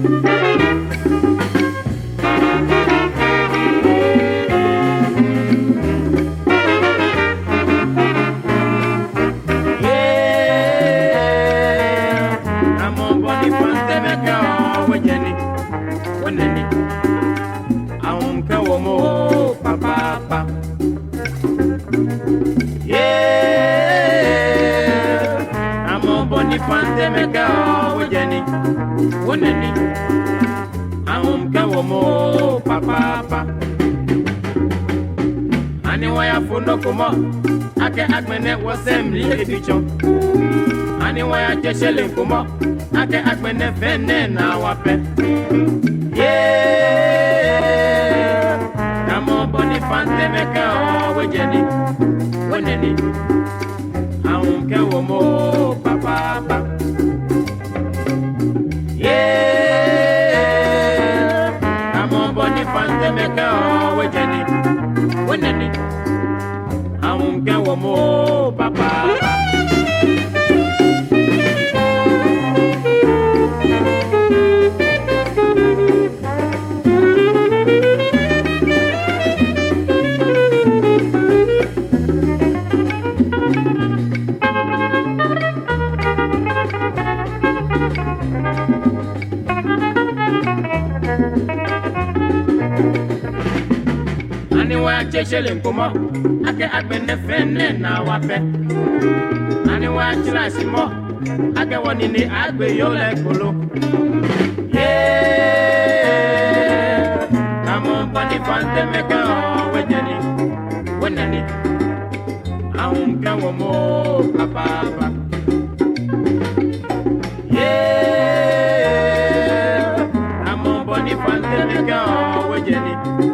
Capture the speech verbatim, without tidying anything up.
Ake akmene wasem li edichon. Ani waya jeshele kumo. Ake akmene fene na wape. Yeah. Namo boni fante meka o wejeni. Weneni. Aunque womo papa pa. Yeah. Namo boni fante meka o wejeni. Weneni. Aunque womo papa. Cheshele nkomo ake agbene fene na wape ani wa chilasi mo ake woni ni agbe yo le kolo yeah namo bani fante meka wejeni wenani aunque womo papa yeah namo bani fante meka wejeni